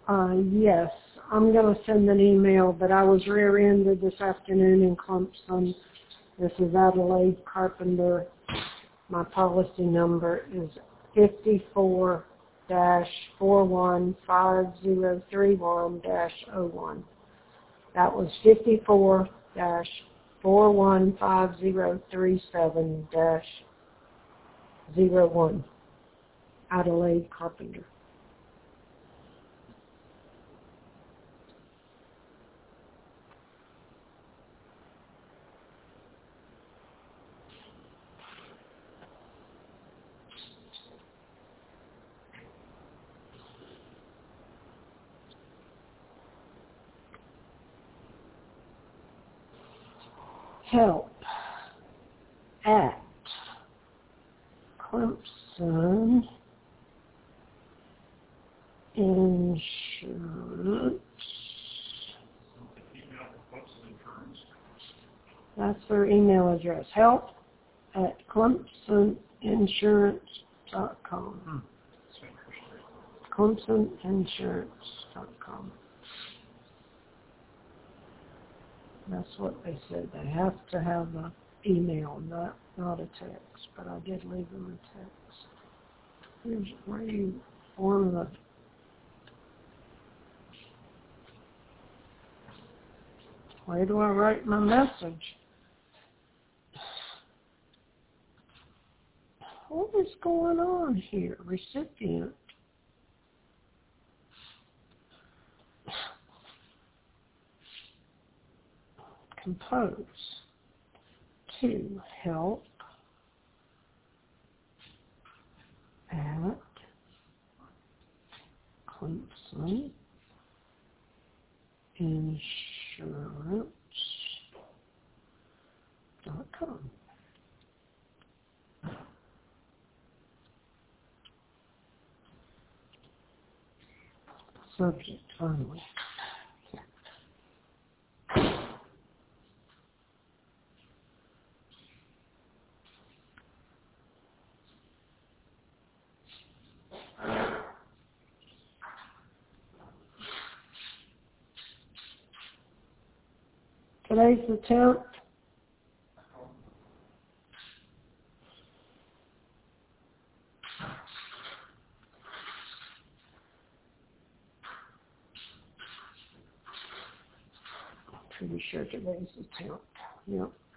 Yes, I'm going to send an email, but I was rear-ended this afternoon in Clemson. This is Adelaide Carpenter. My policy number is 54-415031-01. That was 54-415037-01. Adelaide Carpenter. Help at Clemson Insurance. That's their email address. Help at ClemsonInsurance.com. ClemsonInsurance.com. That's what they said. They have to have an email, not a text. But I did leave them a text. Here's where you form the... Where do I write my message? What is going on here? Recipient. Compose. To help at Clemson Insurance.com. Subject only. Today's the 10th. Pretty sure today's the 10th. Yep.